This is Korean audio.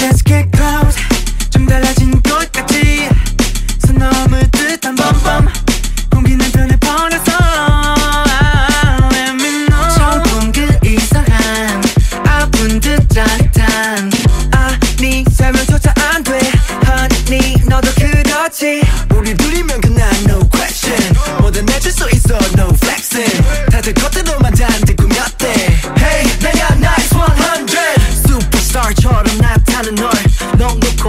Let's get close. 좀 달라진 것 같지. 선 넘을 듯한 범범. 공기 내 편에 버려서 Let me know. 처음 본 그 이상한 아픈 듯 짜릿한 아니 설명조차 안 돼 Honey 너도 그렇지. 우리 둘이면 그냥 no question. 뭐든 해줄 수 있어 no flexing. 다들 겉으로